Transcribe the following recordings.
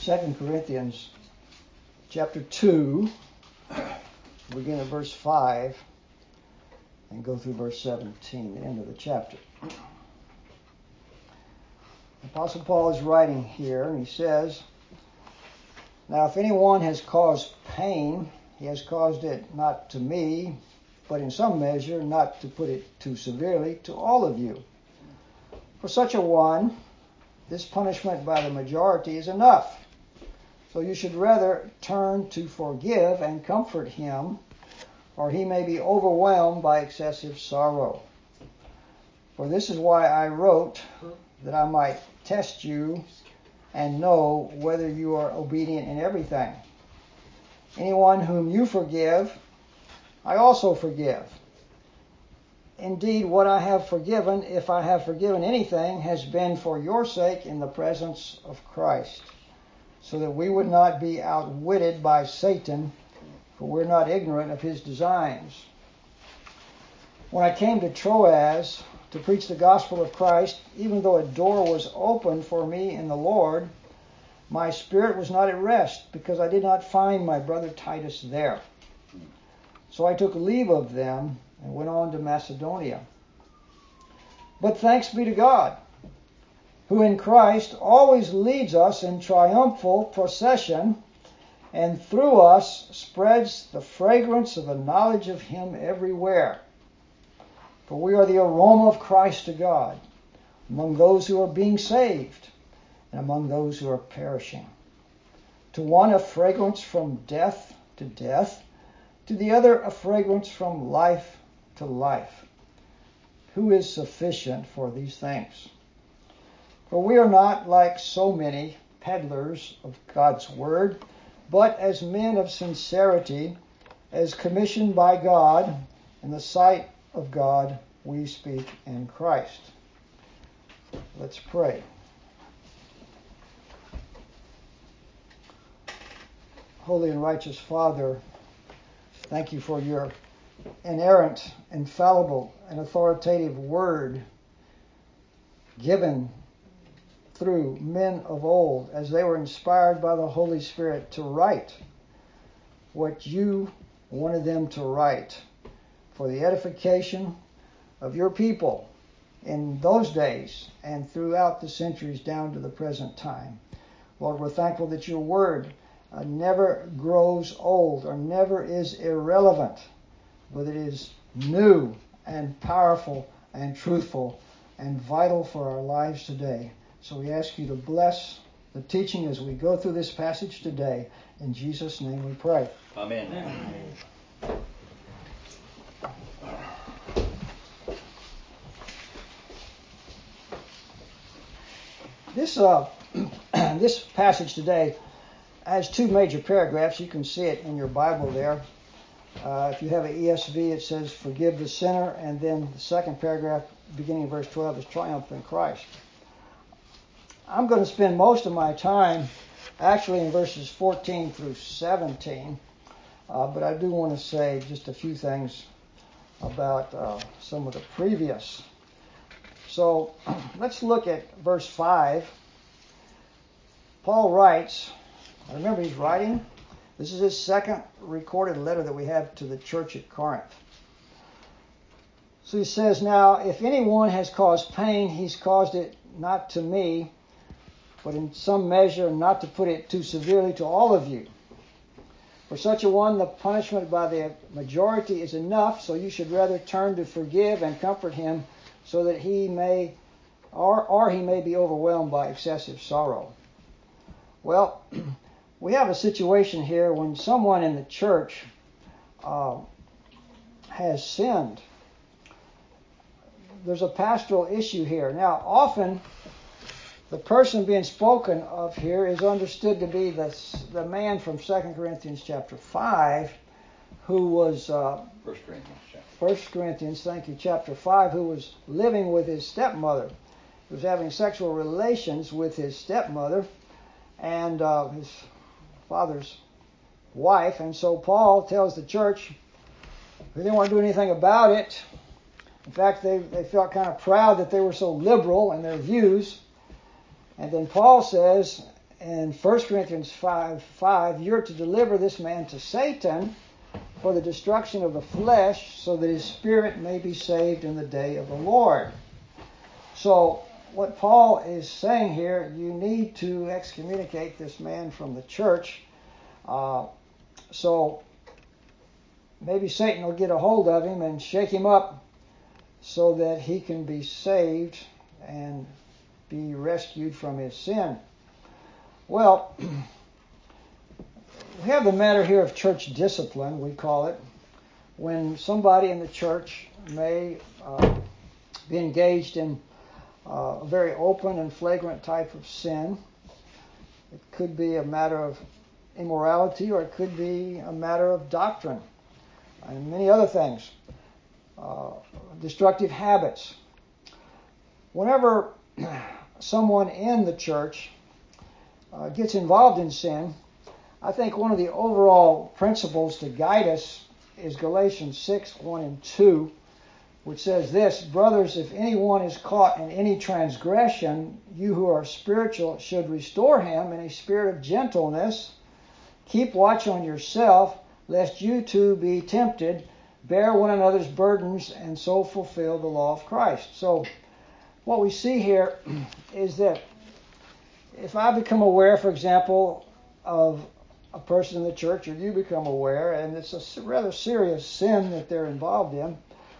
2 Corinthians chapter 2, begin at verse 5 and go through verse 17, the end of the chapter. Apostle Paul is writing here, and he says, "Now if anyone has caused pain, he has caused it not to me, but in some measure, not to put it too severely, to all of you. For such a one, this punishment by the majority is enough. So you should rather turn to forgive and comfort him, or he may be overwhelmed by excessive sorrow. For this is why I wrote, that I might test you and know whether you are obedient in everything. Anyone whom you forgive, I also forgive. Indeed, what I have forgiven, if I have forgiven anything, has been for your sake in the presence of Christ, so that we would not be outwitted by Satan, for we're not ignorant of his designs. When I came to Troas to preach the gospel of Christ, even though a door was opened for me in the Lord, my spirit was not at rest, because I did not find my brother Titus there. So I took leave of them and went on to Macedonia. But thanks be to God, who in Christ always leads us in triumphal procession, and through us spreads the fragrance of the knowledge of him everywhere. For we are the aroma of Christ to God, among those who are being saved, and among those who are perishing. To one a fragrance from death to death, to the other a fragrance from life to life. Who is sufficient for these things? For we are not like so many peddlers of God's word, but as men of sincerity, as commissioned by God, in the sight of God, we speak in Christ." Let's pray. Holy and righteous Father, thank you for your inerrant, infallible, and authoritative word given through men of old as they were inspired by the Holy Spirit to write what you wanted them to write for the edification of your people in those days and throughout the centuries down to the present time. Lord, we're thankful that your word never grows old or never is irrelevant, but it is new and powerful and truthful and vital for our lives today. So we ask you to bless the teaching as we go through this passage today. In Jesus' name we pray. Amen. This passage today has two major paragraphs. You can see it in your Bible there. If you have an ESV, it says, "Forgive the sinner," and then the second paragraph, beginning in verse 12, is "Triumph in Christ." I'm going to spend most of my time actually in verses 14 through 17, but I do want to say just a few things about some of the previous. So let's look at verse 5. Paul writes, remember he's writing, this is his second recorded letter that we have to the church at Corinth. So he says, "Now if anyone has caused pain, he's caused it not to me, but in some measure, not to put it too severely, to all of you. For such a one, the punishment by the majority is enough, so you should rather turn to forgive and comfort him, so that he may, or he may be overwhelmed by excessive sorrow." Well, we have a situation here when someone in the church has sinned. There's a pastoral issue here. Now, often the person being spoken of here is understood to be the man from 2 Corinthians chapter 5, who was 1 Corinthians, thank you, chapter 5, who was living with his stepmother. He was having sexual relations with his stepmother and his father's wife. And so Paul tells the church they didn't want to do anything about it. In fact, they felt kind of proud that they were so liberal in their views. And then Paul says in 1 Corinthians 5:5, you're to deliver this man to Satan for the destruction of the flesh, so that his spirit may be saved in the day of the Lord. So what Paul is saying here, you need to excommunicate this man from the church. So maybe Satan will get a hold of him and shake him up so that he can be saved and be rescued from his sin. Well, we have the matter here of church discipline, we call it, when somebody in the church may be engaged in a very open and flagrant type of sin. It could be a matter of immorality, or it could be a matter of doctrine, and many other things, destructive habits. Whenever someone in the church gets involved in sin, I think one of the overall principles to guide us is Galatians 6:1-2, which says this: brothers, if anyone is caught in any transgression, you who are spiritual should restore him in a spirit of gentleness. Keep watch on yourself, lest you too be tempted. Bear one another's burdens, and so fulfill the law of Christ. So what we see here is that if I become aware, for example, of a person in the church, or you become aware, and it's a rather serious sin that they're involved in,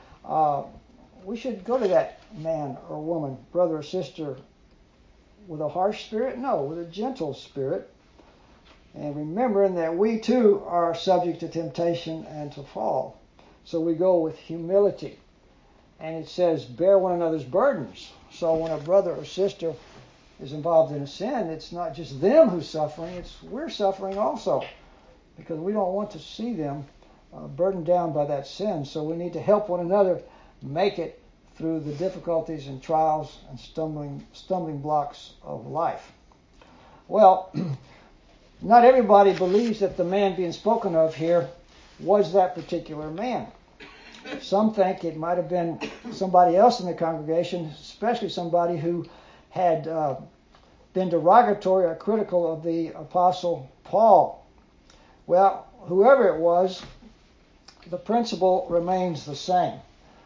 we should go to that man or woman, brother or sister, with a harsh spirit? No, with a gentle spirit. And remembering that we too are subject to temptation and to fall. So we go with humility. And it says, bear one another's burdens. So when a brother or sister is involved in a sin, it's not just them who's suffering, it's we're suffering also, because we don't want to see them burdened down by that sin. So we need to help one another make it through the difficulties and trials and stumbling blocks of life. Well, not everybody believes that the man being spoken of here was that particular man. Some think it might have been somebody else in the congregation, especially somebody who had been derogatory or critical of the Apostle Paul. Well, whoever it was, the principle remains the same.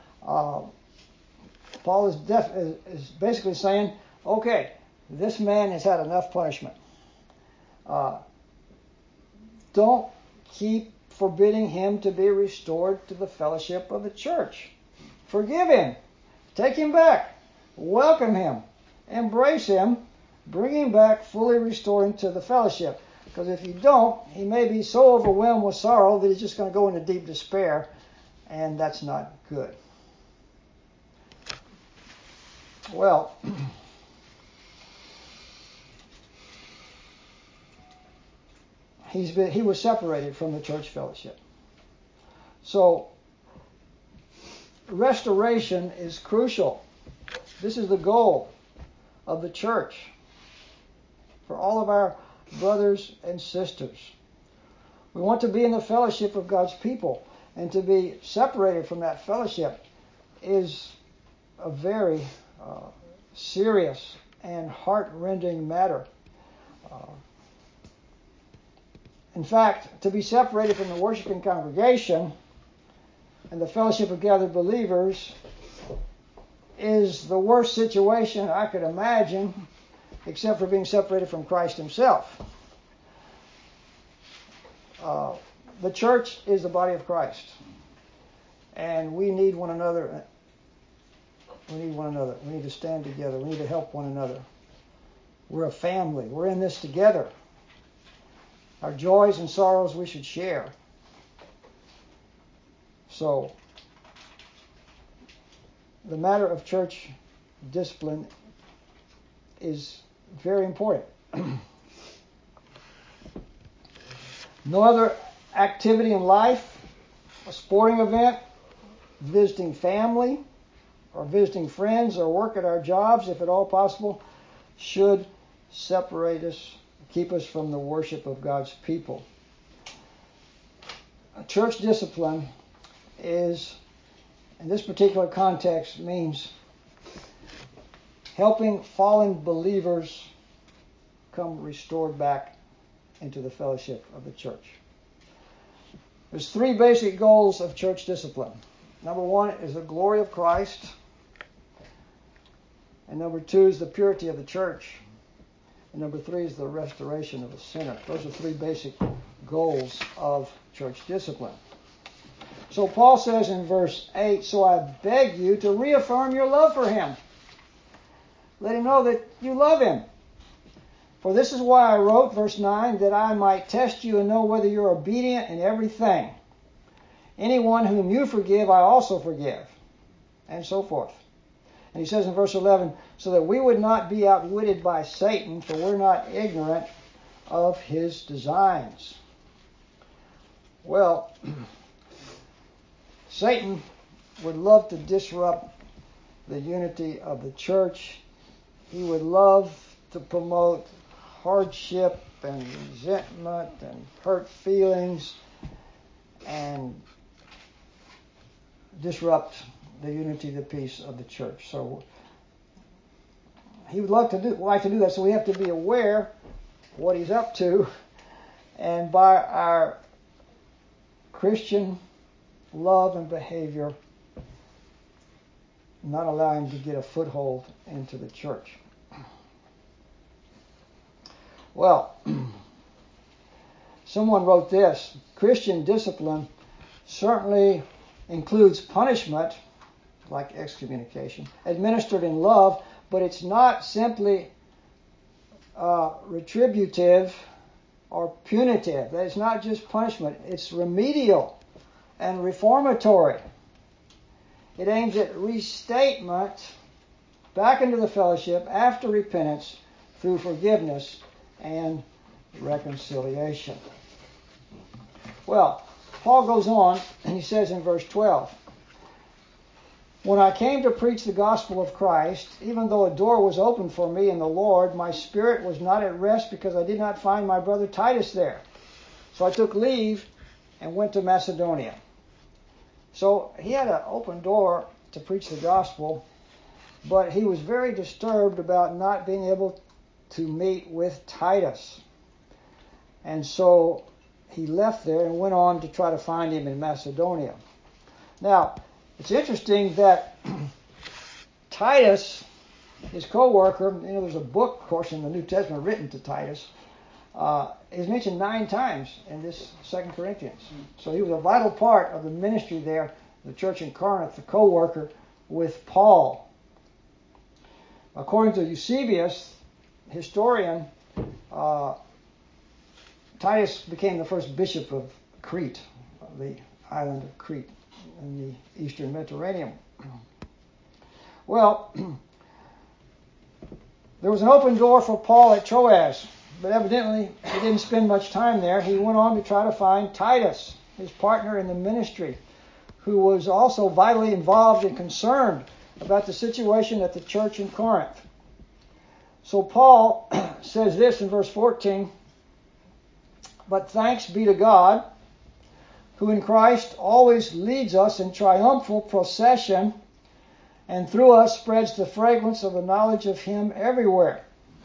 Paul is basically saying, okay, this man has had enough punishment. Don't keep forbidding him to be restored to the fellowship of the church. Forgive him. Take him back. Welcome him. Embrace him. Bring him back, fully restoring to the fellowship. Because if you don't, he may be so overwhelmed with sorrow that he's just going to go into deep despair, and that's not good. Well, he was separated from the church fellowship. So, restoration is crucial. This is the goal of the church for all of our brothers and sisters. We want to be in the fellowship of God's people, and to be separated from that fellowship is a very serious and heart-rending matter. In fact, to be separated from the worshiping congregation and the fellowship of gathered believers is the worst situation I could imagine, except for being separated from Christ himself. The church is the body of Christ, and we need one another. We need one another. We need to stand together. We need to help one another. We're a family. We're in this together. Our joys and sorrows we should share. So, the matter of church discipline is very important. No other activity in life, a sporting event, visiting family, or visiting friends, or work at our jobs, if at all possible, should separate us, keep us from the worship of God's people. Church discipline is, in this particular context, means helping fallen believers become restored back into the fellowship of the church. There's three basic goals of church discipline. Number one is the glory of Christ. And number two is the purity of the church. And number three is the restoration of the sinner. Those are three basic goals of church discipline. So Paul says in verse 8, so I beg you to reaffirm your love for him. Let him know that you love him. For this is why I wrote, verse 9, that I might test you and know whether you're obedient in everything. Anyone whom you forgive, I also forgive. And so forth. And he says in verse 11, so that we would not be outwitted by Satan, for we're not ignorant of his designs. Well, Satan would love to disrupt the unity of the church. He would love to promote hardship and resentment and hurt feelings and disrupt the unity, the peace of the church. So he would like to do that. So we have to be aware what he's up to, and by our Christian love and behavior, not allow him to get a foothold into the church. Well, someone wrote this: Christian discipline certainly includes punishment, like excommunication, administered in love, but it's not simply retributive or punitive. It's not just punishment. It's remedial and reformatory. It aims at restatement back into the fellowship after repentance through forgiveness and reconciliation. Well, Paul goes on and he says in verse 12, when I came to preach the gospel of Christ, even though a door was opened for me in the Lord, my spirit was not at rest because I did not find my brother Titus there. So I took leave and went to Macedonia. So he had an open door to preach the gospel, but he was very disturbed about not being able to meet with Titus. And so he left there and went on to try to find him in Macedonia. Now, it's interesting that Titus, his co-worker, there's a book, of course, in the New Testament written to Titus, is mentioned 9 times in this 2 Corinthians. So he was a vital part of the ministry there, the church in Corinth, the co-worker with Paul. According to Eusebius, historian, Titus became the first bishop of Crete, the island of Crete in the eastern Mediterranean. Well, there was an open door for Paul at Troas, but evidently he didn't spend much time there. He went on to try to find Titus, his partner in the ministry, who was also vitally involved and concerned about the situation at the church in Corinth. So Paul says this in verse 14, but thanks be to God, who in Christ always leads us in triumphal procession, and through us spreads the fragrance of the knowledge of Him everywhere.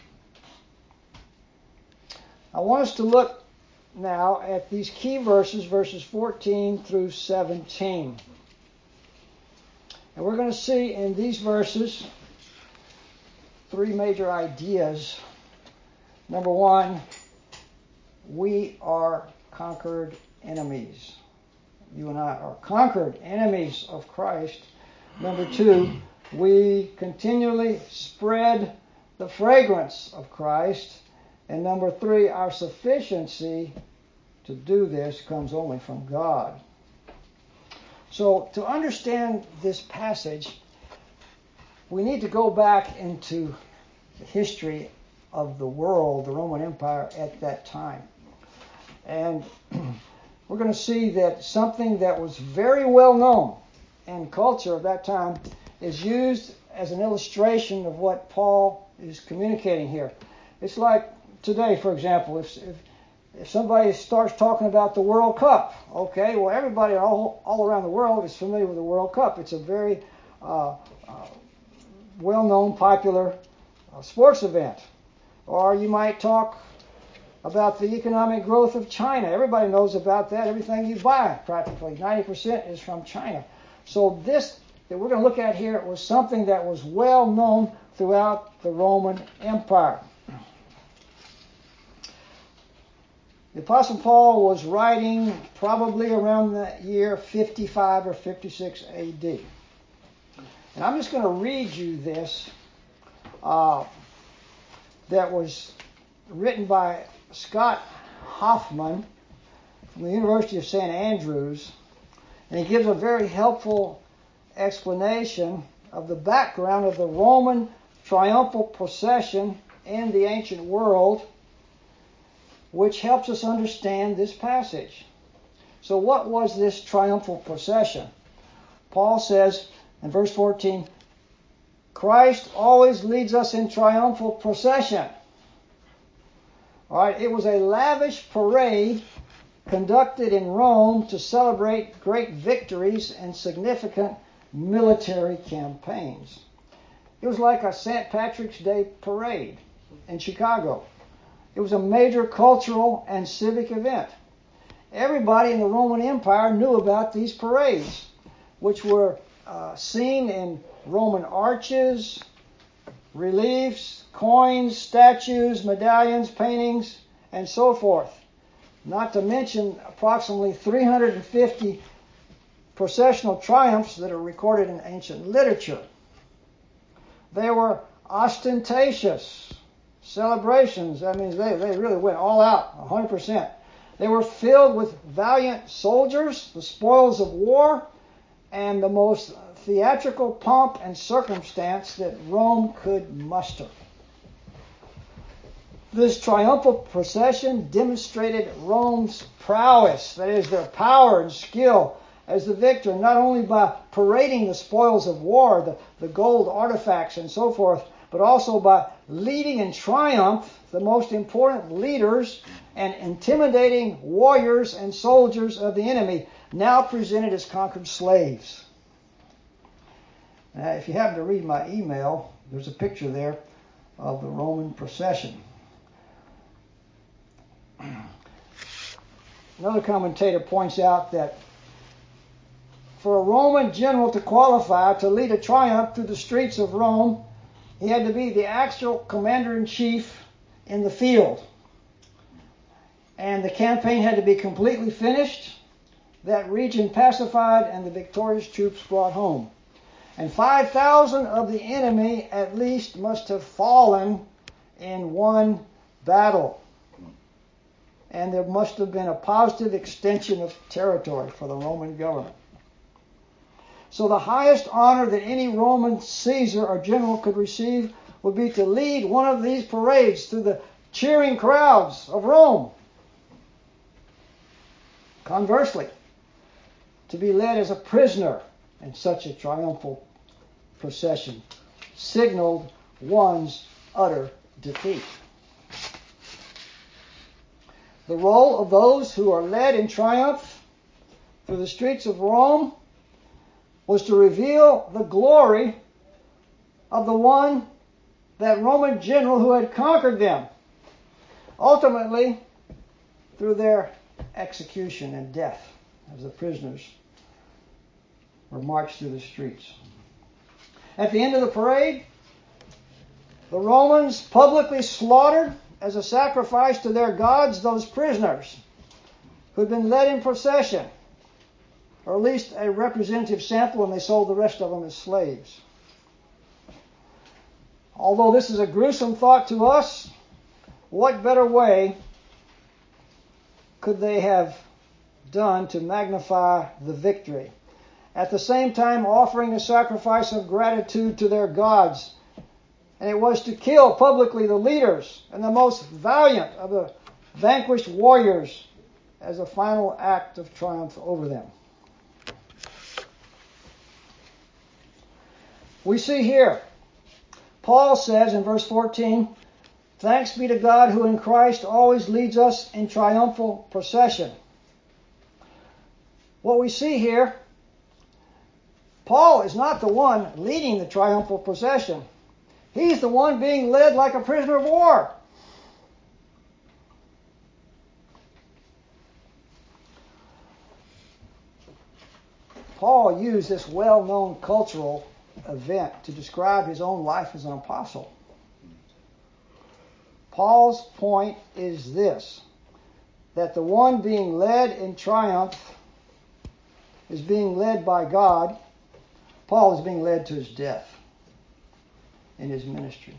I want us to look now at these key verses, verses 14 through 17. And we're going to see in these verses 3 major ideas. Number 1, we are conquered enemies. You and I are conquered enemies of Christ. Number 2, we continually spread the fragrance of Christ. And number 3, our sufficiency to do this comes only from God. So to understand this passage, we need to go back into the history of the world, the Roman Empire at that time. And we're going to see that something that was very well known in culture of that time is used as an illustration of what Paul is communicating here. It's like today, for example, if somebody starts talking about the World Cup, okay, well, everybody all around the world is familiar with the World Cup. It's a very well-known, popular sports event. Or you might talk about the economic growth of China. Everybody knows about that. Everything you buy, practically 90% is from China. So this that we're going to look at here was something that was well known throughout the Roman Empire. The Apostle Paul was writing probably around the year 55 or 56 AD. And I'm just going to read you this that was written by Scott Hoffman from the University of St. Andrews. And he gives a very helpful explanation of the background of the Roman triumphal procession in the ancient world, which helps us understand this passage. So what was this triumphal procession? Paul says in verse 14, Christ always leads us in triumphal procession. All right, it was a lavish parade conducted in Rome to celebrate great victories and significant military campaigns. It was like a St. Patrick's Day parade in Chicago. It was a major cultural and civic event. Everybody in the Roman Empire knew about these parades, which were seen in Roman arches, reliefs, coins, statues, medallions, paintings, and so forth. Not to mention approximately 350 processional triumphs that are recorded in ancient literature. They were ostentatious celebrations. That means they really went all out, 100%. They were filled with valiant soldiers, the spoils of war, and the most theatrical pomp and circumstance that Rome could muster. This triumphal procession demonstrated Rome's prowess, that is, their power and skill as the victor, not only by parading the spoils of war, the gold artifacts and so forth, but also by leading in triumph the most important leaders and intimidating warriors and soldiers of the enemy, now presented as conquered slaves. Now, if you happen to read my email, there's a picture there of the Roman procession. Another commentator points out that for a Roman general to qualify to lead a triumph through the streets of Rome, he had to be the actual commander-in-chief in the field. And the campaign had to be completely finished, that region pacified, and the victorious troops brought home. And 5,000 of the enemy at least must have fallen in one battle. And there must have been a positive extension of territory for the Roman government. So the highest honor that any Roman Caesar or general could receive would be to lead one of these parades through the cheering crowds of Rome. Conversely, to be led as a prisoner in such a triumphal procession signaled one's utter defeat. The role of those who are led in triumph through the streets of Rome was to reveal the glory of the one, that Roman general who had conquered them, ultimately through their execution and death as the prisoners were marched through the streets. At the end of the parade, the Romans publicly slaughtered as a sacrifice to their gods those prisoners who had been led in procession, or at least a representative sample, and they sold the rest of them as slaves. Although this is a gruesome thought to us, what better way could they have done to magnify the victory? At the same time offering a sacrifice of gratitude to their gods. And it was to kill publicly the leaders and the most valiant of the vanquished warriors as a final act of triumph over them. We see here, Paul says in verse 14, "Thanks be to God who in Christ always leads us in triumphal procession." What we see here, Paul is not the one leading the triumphal procession. He's the one being led like a prisoner of war. Paul used this well-known cultural event to describe his own life as an apostle. Paul's point is this, that the one being led in triumph is being led by God. Paul is being led to his death in his ministry.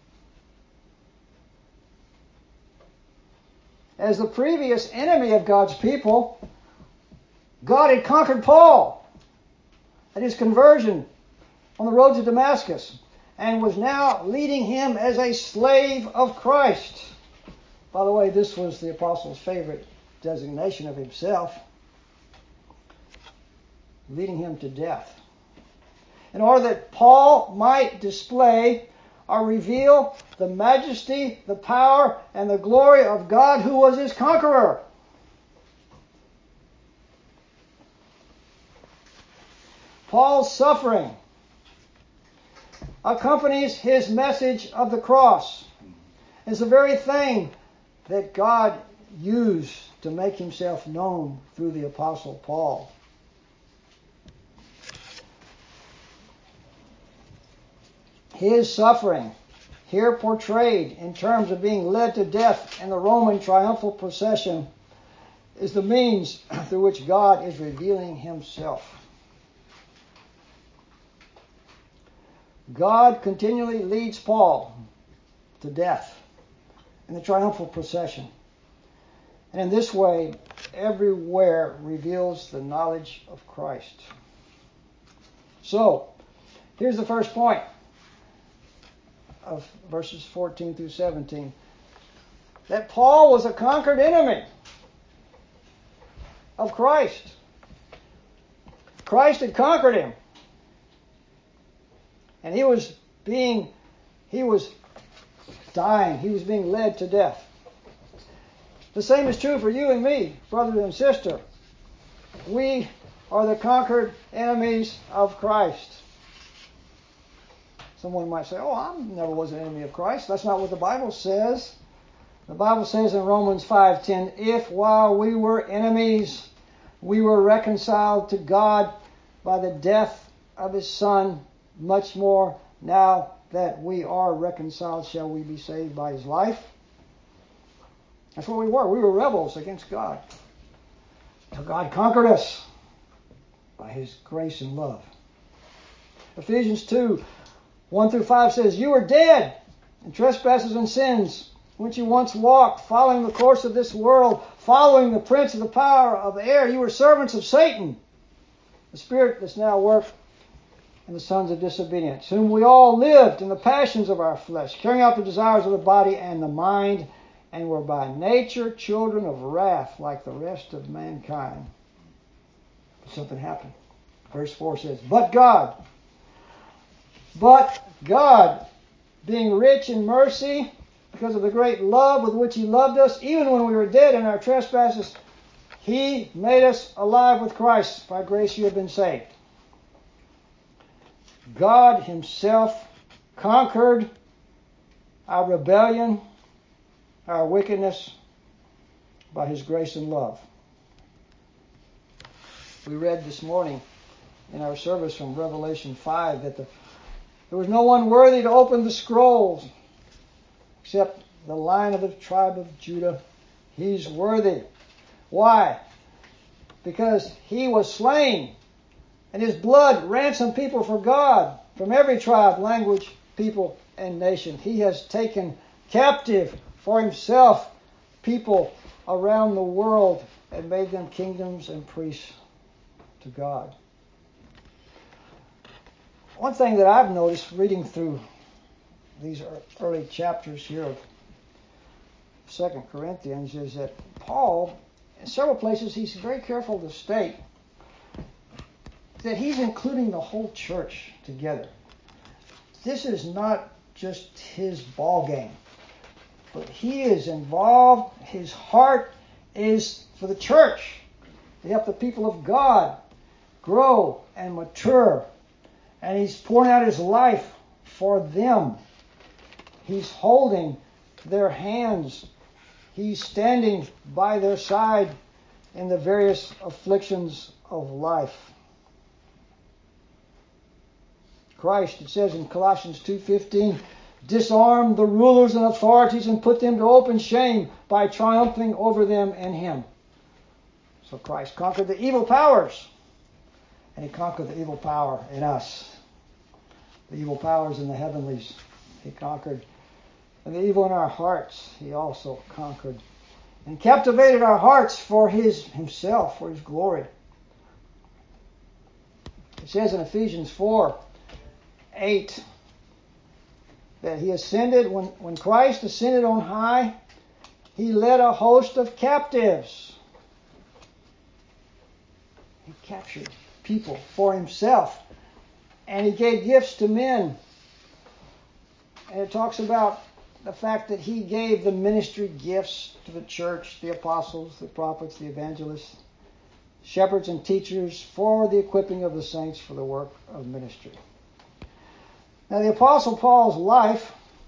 As the previous enemy of God's people, God had conquered Paul at his conversion on the road to Damascus and was now leading him as a slave of Christ. By the way, this was the apostle's favorite designation of himself, leading him to death. In order that Paul might display or reveal the majesty, the power, and the glory of God who was his conqueror. Paul's suffering accompanies his message of the cross. It's the very thing that God used to make himself known through the Apostle Paul. His suffering, here portrayed in terms of being led to death in the Roman triumphal procession, is the means through which God is revealing himself. God continually leads Paul to death in the triumphal procession. And in this way, everywhere reveals the knowledge of Christ. So, here's the first point of verses 14 through 17. That Paul was a conquered enemy of Christ. Christ had conquered him. And he was dying. He was being led to death. The same is true for you and me, brother and sister. We are the conquered enemies of Christ. Someone might say, I never was an enemy of Christ. That's not what the Bible says. The Bible says in Romans 5:10, if while we were enemies, we were reconciled to God by the death of his Son, much more now that we are reconciled shall we be saved by his life. That's what we were. We were rebels against God. So God conquered us by his grace and love. Ephesians 2:1 through 5 says, you were dead in trespasses and sins, which you once walked, following the course of this world, following the prince of the power of the air. You were servants of Satan, the spirit that's now at work in the sons of disobedience, whom we all lived in the passions of our flesh, carrying out the desires of the body and the mind, and were by nature children of wrath like the rest of mankind. But something happened. Verse 4 says, But God, being rich in mercy, because of the great love with which he loved us, even when we were dead in our trespasses, he made us alive with Christ. By grace you have been saved. God himself conquered our rebellion, our wickedness, by his grace and love. We read this morning in our service from Revelation 5 that there was no one worthy to open the scrolls except the Lion of the tribe of Judah. He's worthy. Why? Because he was slain, and his blood ransomed people for God from every tribe, language, people, and nation. He has taken captive for himself people around the world and made them kingdoms and priests to God. One thing that I've noticed reading through these early chapters here of 2 Corinthians is that Paul, in several places, he's very careful to state that he's including the whole church together. This is not just his ball game, but he is involved. His heart is for the church, to help the people of God grow and mature. And he's pouring out his life for them. He's holding their hands. He's standing by their side in the various afflictions of life. Christ. It says in Colossians 2:15, disarm the rulers and authorities and put them to open shame by triumphing over them in Him. So Christ conquered the evil powers, and He conquered the evil power in us. The evil powers in the heavenlies He conquered. And the evil in our hearts He also conquered. And captivated our hearts for Himself, for His glory. It says in Ephesians 4:8 that He ascended, when Christ ascended on high, He led a host of captives. He captured people for Himself. And He gave gifts to men. And it talks about the fact that He gave the ministry gifts to the church, the apostles, the prophets, the evangelists, shepherds and teachers for the equipping of the saints for the work of ministry. Now the Apostle Paul's life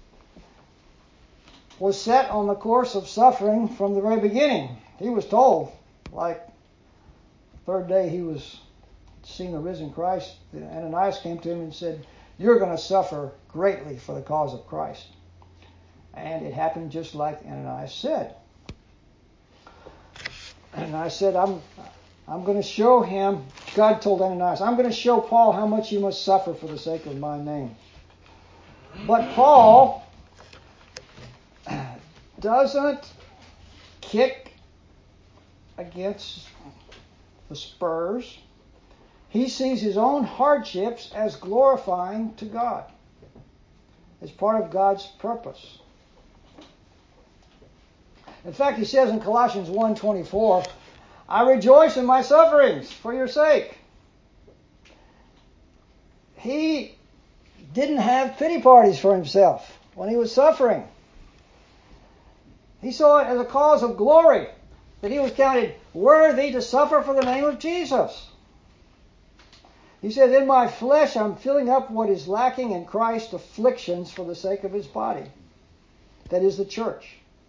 was set on the course of suffering from the very beginning. He was told, like the third day he was seeing the risen Christ, Ananias came to him and said, you're going to suffer greatly for the cause of Christ. And it happened just like Ananias said. Ananias said, I'm going to show him, God told Ananias, I'm going to show Paul how much he must suffer for the sake of my name. But Paul doesn't kick against the spurs. He sees his own hardships as glorifying to God, as part of God's purpose. In fact, he says in Colossians 1:24, I rejoice in my sufferings for your sake. He didn't have pity parties for himself when he was suffering. He saw it as a cause of glory, that he was counted worthy to suffer for the name of Jesus. He says, in my flesh I'm filling up what is lacking in Christ's afflictions for the sake of His body. That is the church.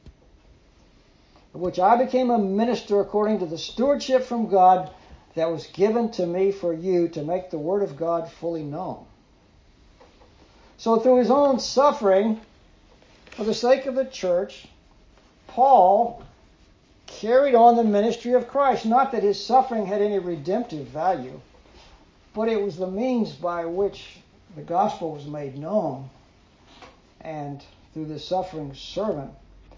Of which I became a minister according to the stewardship from God that was given to me for you to make the Word of God fully known. So through his own suffering, for the sake of the church, Paul carried on the ministry of Christ. Not that his suffering had any redemptive value, but it was the means by which the gospel was made known. And through this suffering servant,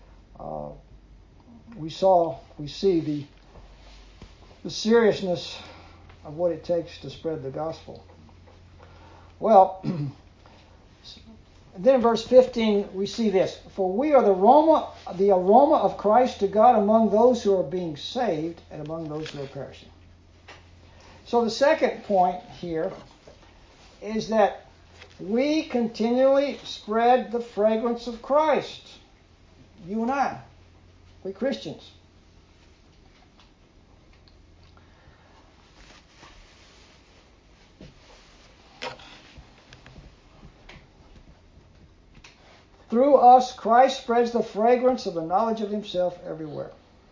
we see the seriousness of what it takes to spread the gospel. Well, then in verse 15 we see this. For we are the aroma of Christ to God among those who are being saved and among those who are perishing. So the second point here is that we continually spread the fragrance of Christ. You and I. We Christians. Through us, Christ spreads the fragrance of the knowledge of Himself everywhere.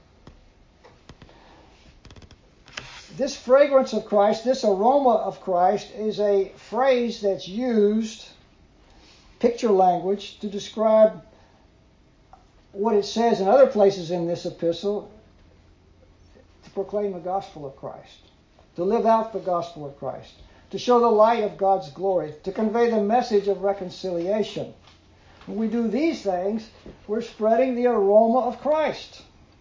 This fragrance of Christ, this aroma of Christ, is a phrase that's used, picture language, to describe what it says in other places in this epistle, to proclaim the gospel of Christ, to live out the gospel of Christ, to show the light of God's glory, to convey the message of reconciliation. When we do these things, we're spreading the aroma of Christ.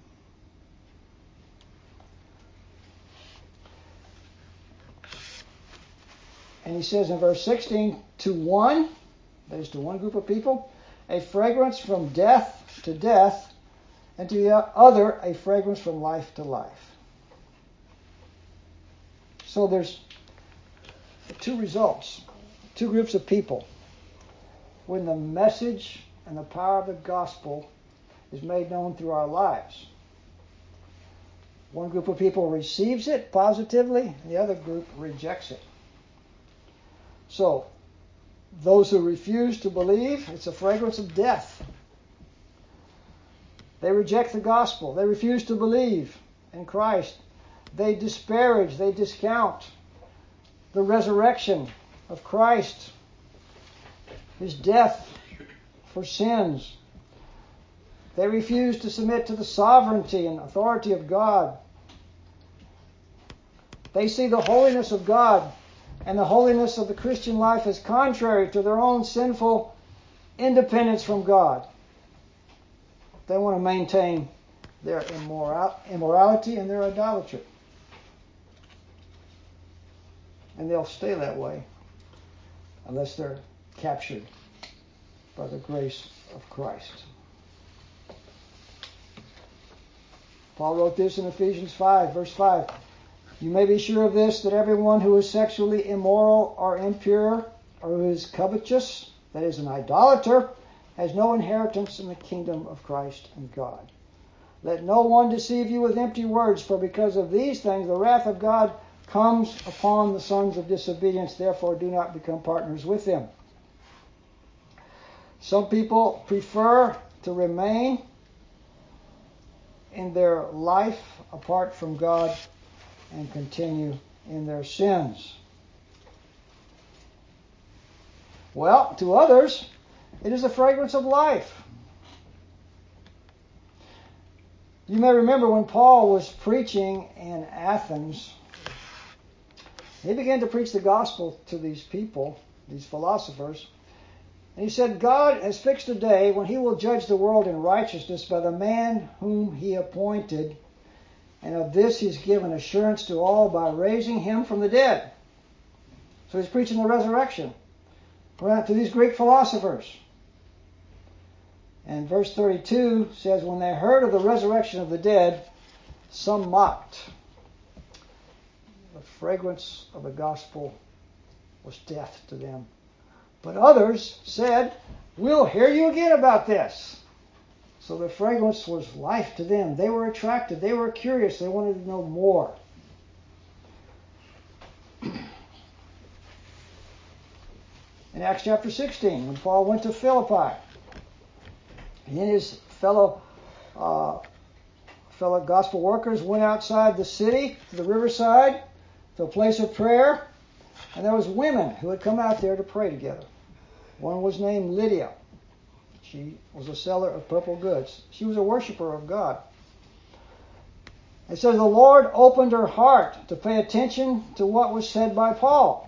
And he says in verse 16, to one, that is to one group of people, a fragrance from death to death, and to the other, a fragrance from life to life. So there's two results, two groups of people. When the message and the power of the gospel is made known through our lives. One group of people receives it positively, and the other group rejects it. So, those who refuse to believe, it's a fragrance of death. They reject the gospel. They refuse to believe in Christ. They disparage, they discount the resurrection of Christ His death for sins. They refuse to submit to the sovereignty and authority of God. They see the holiness of God and the holiness of the Christian life as contrary to their own sinful independence from God. They want to maintain their immorality and their idolatry. And they'll stay that way unless they're captured by the grace of Christ. Paul wrote this in Ephesians 5, verse 5. You may be sure of this, that everyone who is sexually immoral or impure or who is covetous, that is an idolater, has no inheritance in the kingdom of Christ and God. Let no one deceive you with empty words, for because of these things the wrath of God comes upon the sons of disobedience. Therefore do not become partners with them. Some people prefer to remain in their life apart from God and continue in their sins. Well, to others, it is the fragrance of life. You may remember when Paul was preaching in Athens, he began to preach the gospel to these people, these philosophers. And he said, God has fixed a day when he will judge the world in righteousness by the man whom he appointed. And of this he's given assurance to all by raising him from the dead. So he's preaching the resurrection to these Greek philosophers. And verse 32 says, when they heard of the resurrection of the dead, some mocked. The fragrance of the gospel was death to them. But others said, we'll hear you again about this. So the fragrance was life to them. They were attracted. They were curious. They wanted to know more. In Acts chapter 16, when Paul went to Philippi, he and his fellow gospel workers went outside the city to the riverside to a place of prayer, and there was women who had come out there to pray together. One was named Lydia. She was a seller of purple goods. She was a worshiper of God. It says the Lord opened her heart to pay attention to what was said by Paul.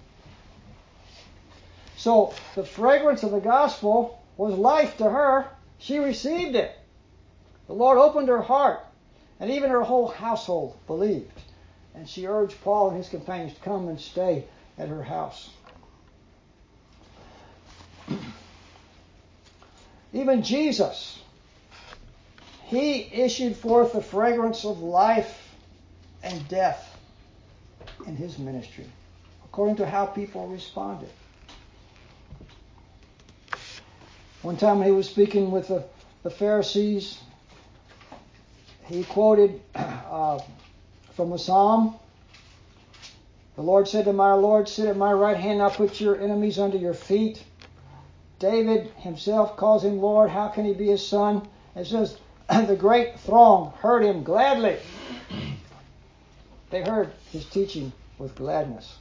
So the fragrance of the gospel was life to her. She received it. The Lord opened her heart, and even her whole household believed. And she urged Paul and his companions to come and stay at her house. Even Jesus, he issued forth the fragrance of life and death in his ministry, according to how people responded. One time when he was speaking with the Pharisees, he quoted from a psalm. The Lord said to my Lord, sit at my right hand, I'll put your enemies under your feet. David himself calls him Lord. How can he be his son? It says, the great throng heard him gladly. They heard his teaching with gladness.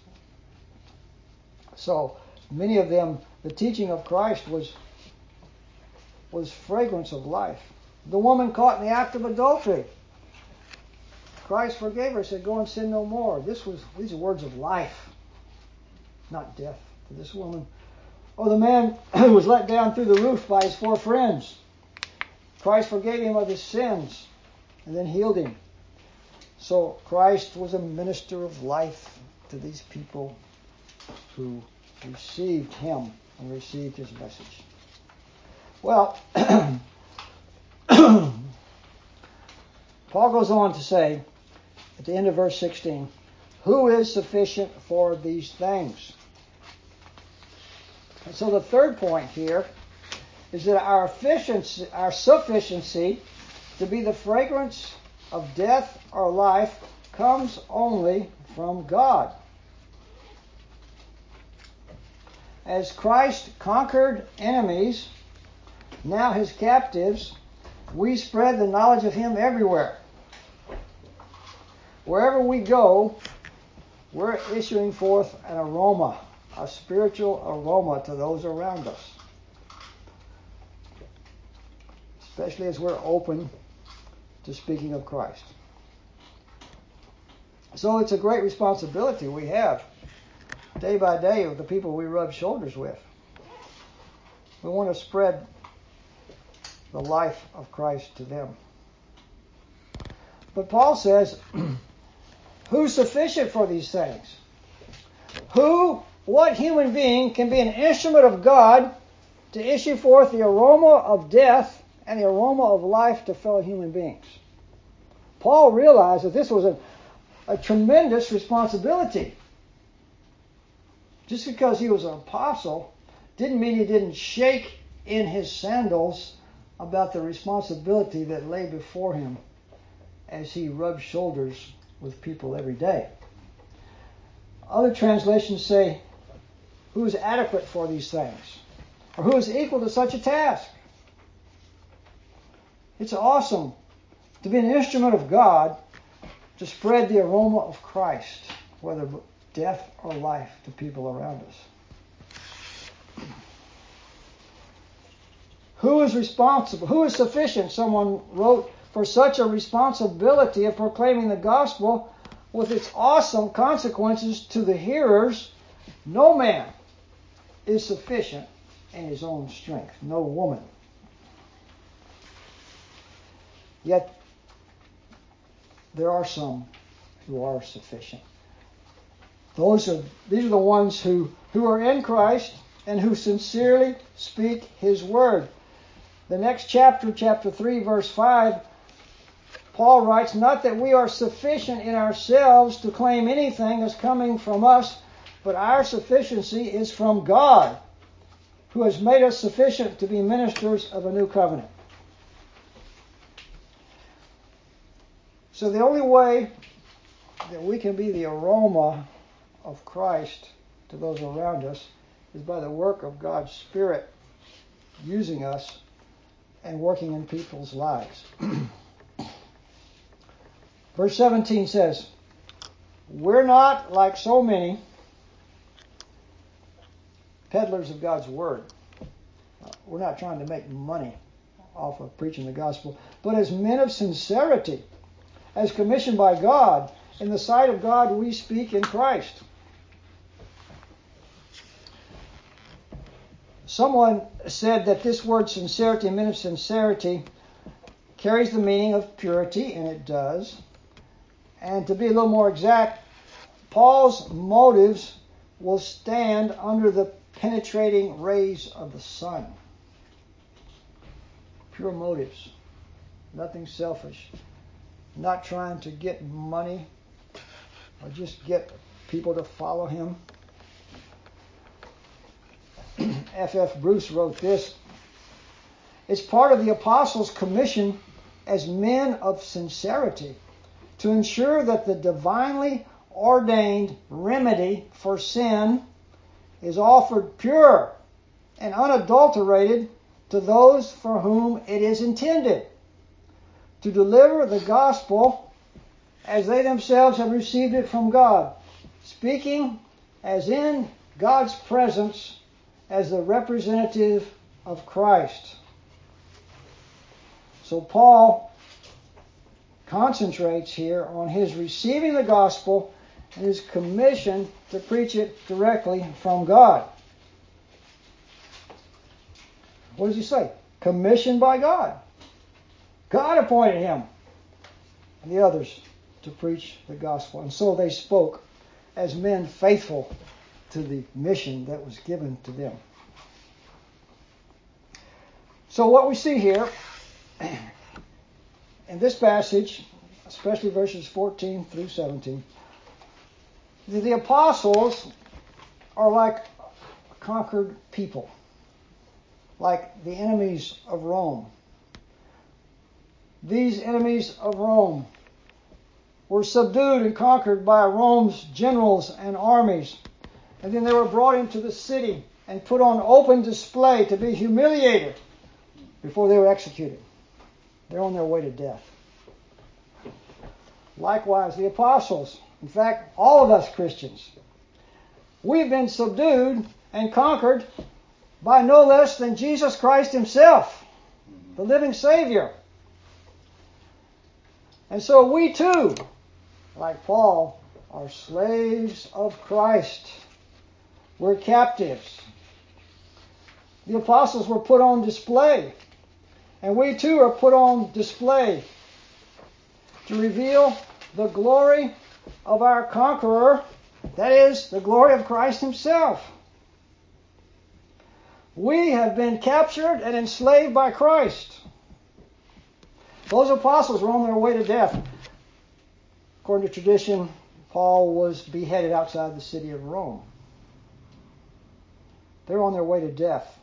So many of them, the teaching of Christ was fragrance of life. The woman caught in the act of adultery, Christ forgave her, said, go and sin no more. These are words of life, not death to this woman. Or the man who was let down through the roof by his 4 friends. Christ forgave him of his sins and then healed him. So Christ was a minister of life to these people who received him and received his message. Well, Paul goes on to say at the end of verse 16, who is sufficient for these things? And so the third point here is that our sufficiency to be the fragrance of death or life comes only from God. As Christ conquered enemies, now his captives, we spread the knowledge of him everywhere. Wherever we go, we're issuing forth an aroma a spiritual aroma to those around us, especially as we're open to speaking of Christ. So it's a great responsibility we have day by day with the people we rub shoulders with. We want to spread the life of Christ to them. But Paul says, who's sufficient for these things? What human being can be an instrument of God to issue forth the aroma of death and the aroma of life to fellow human beings? Paul realized that this was a tremendous responsibility. Just because he was an apostle didn't mean he didn't shake in his sandals about the responsibility that lay before him as he rubbed shoulders with people every day. Other translations say, who is adequate for these things? Or who is equal to such a task? It's awesome to be an instrument of God to spread the aroma of Christ, whether death or life, to people around us. Who is responsible? Who is sufficient, someone wrote, for such a responsibility of proclaiming the gospel with its awesome consequences to the hearers? No man is sufficient in his own strength. No woman. Yet, there are some who are sufficient. These are the ones who are in Christ and who sincerely speak His word. The next chapter, chapter 3, verse 5, Paul writes, not that we are sufficient in ourselves to claim anything as coming from us, but our sufficiency is from God, who has made us sufficient to be ministers of a new covenant. So the only way that we can be the aroma of Christ to those around us is by the work of God's Spirit using us and working in people's lives. Verse 17 says, we're not like so many peddlers of God's word. We're not trying to make money off of preaching the gospel, but as men of sincerity, as commissioned by God, in the sight of God we speak in Christ. Someone said that this word sincerity, men of sincerity, carries the meaning of purity, and it does. And to be a little more exact, Paul's motives will stand under the penetrating rays of the sun. Pure motives. Nothing selfish. Not trying to get money or just get people to follow him. F.F. Bruce wrote this. It's part of the apostles' commission as men of sincerity to ensure that the divinely ordained remedy for sin is offered pure and unadulterated to those for whom it is intended, to deliver the gospel as they themselves have received it from God, speaking as in God's presence as the representative of Christ. So Paul concentrates here on his receiving the gospel and his commission to preach it directly from God. What does he say? Commissioned by God. God appointed him and the others to preach the gospel. And so they spoke as men faithful to the mission that was given to them. So what we see here in this passage, especially verses 14 through 17, the apostles are like a conquered people, like the enemies of Rome. These enemies of Rome were subdued and conquered by Rome's generals and armies. And then they were brought into the city and put on open display to be humiliated before they were executed. They're on their way to death. Likewise, the apostles, in fact, all of us Christians, we've been subdued and conquered by no less than Jesus Christ himself, the living Savior. And so we too, like Paul, are slaves of Christ. We're captives. The apostles were put on display, and we too are put on display to reveal the glory of our conqueror, that is, the glory of Christ himself. We have been captured and enslaved by Christ. Those apostles were on their way to death. According to tradition, Paul was beheaded outside the city of Rome. They're on their way to death.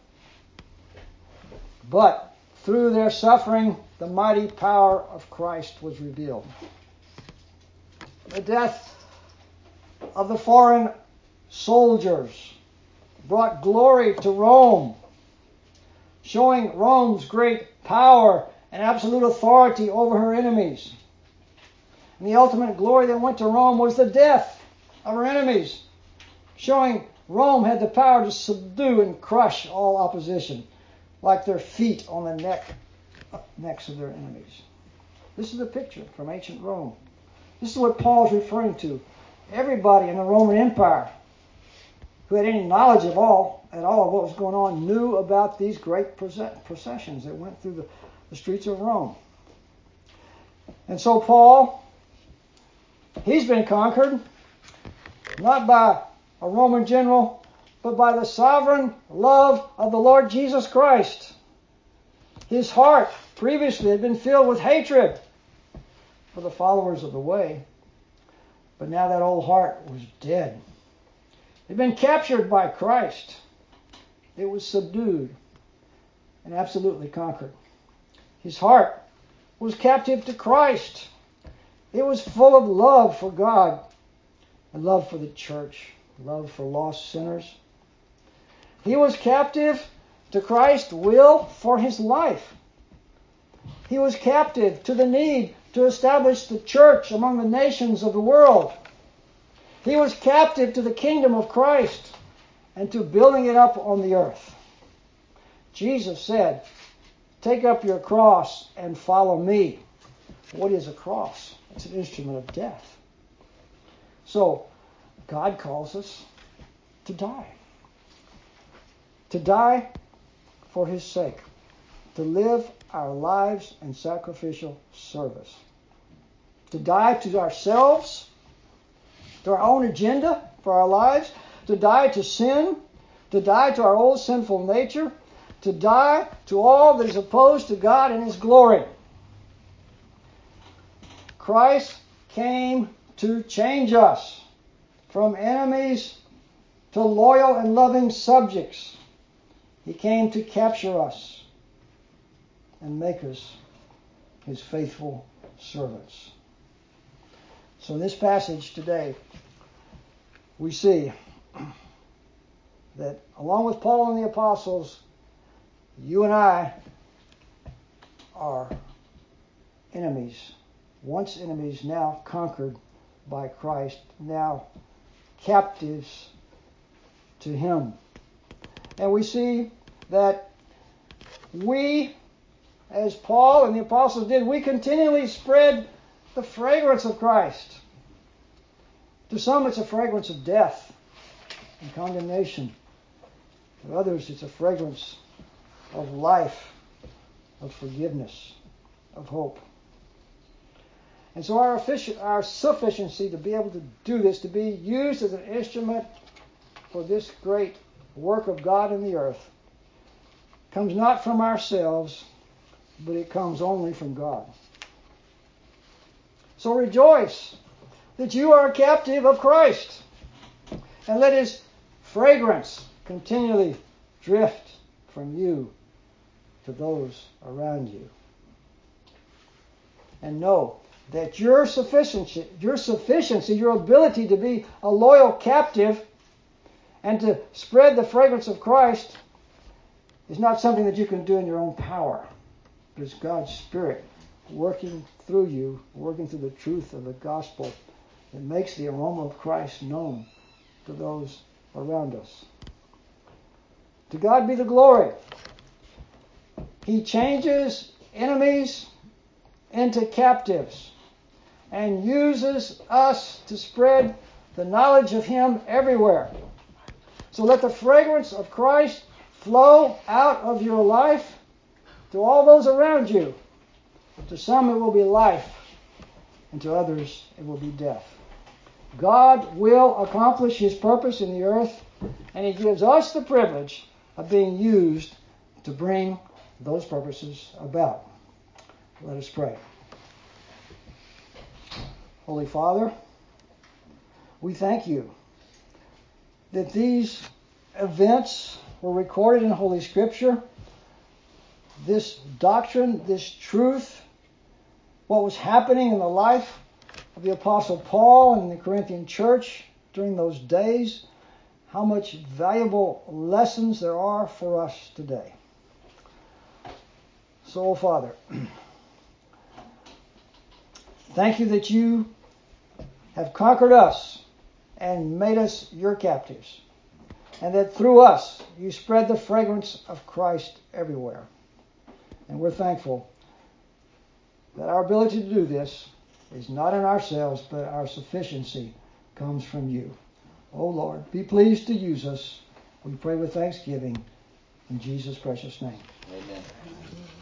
But through their suffering, the mighty power of Christ was revealed. The death of the foreign soldiers brought glory to Rome, showing Rome's great power and absolute authority over her enemies. And the ultimate glory that went to Rome was the death of her enemies, showing Rome had the power to subdue and crush all opposition, like their feet on the necks of their enemies. This is a picture from ancient Rome. This is what Paul's referring to. Everybody in the Roman Empire who had any knowledge at all of what was going on knew about these great processions that went through the streets of Rome. And so Paul, he's been conquered, not by a Roman general, but by the sovereign love of the Lord Jesus Christ. His heart previously had been filled with hatred for the followers of the way, but now that old heart was dead. It had been captured by Christ. It was subdued and absolutely conquered. His heart was captive to Christ. It was full of love for God and love for the church, love for lost sinners. He was captive to Christ's will for his life. He was captive to the need to establish the church among the nations of the world. He was captive to the kingdom of Christ and to building it up on the earth. Jesus said, "Take up your cross and follow me." What is a cross? It's an instrument of death. So, God calls us to die. To die for his sake. To live our lives in sacrificial service. To die to ourselves, to our own agenda for our lives. To die to sin. To die to our old sinful nature. To die to all that is opposed to God and his glory. Christ came to change us from enemies to loyal and loving subjects. He came to capture us and make us his faithful servants. So in this passage today, we see that along with Paul and the apostles, you and I are enemies. Once enemies, now conquered by Christ, now captives to him. And we see that we, as Paul and the apostles did, we continually spread the fragrance of Christ. To some it's a fragrance of death and condemnation. To others it's a fragrance of life, of forgiveness, of hope. And so our sufficiency to be able to do this, to be used as an instrument for this great work of God in the earth, comes not from ourselves, but it comes only from God. So rejoice that you are a captive of Christ, and let his fragrance continually drift from you to those around you. And know that your sufficiency, your ability to be a loyal captive and to spread the fragrance of Christ is not something that you can do in your own power. It is God's Spirit working through you, working through the truth of the gospel that makes the aroma of Christ known to those around us. To God be the glory. He changes enemies into captives and uses us to spread the knowledge of Him everywhere. So let the fragrance of Christ flow out of your life to all those around you. To some it will be life, and to others it will be death. God will accomplish His purpose in the earth, and He gives us the privilege of being used to bring those purposes about. Let us pray. Holy Father, we thank You that these events were recorded in Holy Scripture. This doctrine, this truth, what was happening in the life of the Apostle Paul and the Corinthian church during those days, how much valuable lessons there are for us today. So, Father, thank You that You have conquered us and made us Your captives, and that through us You spread the fragrance of Christ everywhere. And we're thankful that our ability to do this is not in ourselves, but our sufficiency comes from You. Oh Lord, be pleased to use us. We pray with thanksgiving in Jesus' precious name. Amen.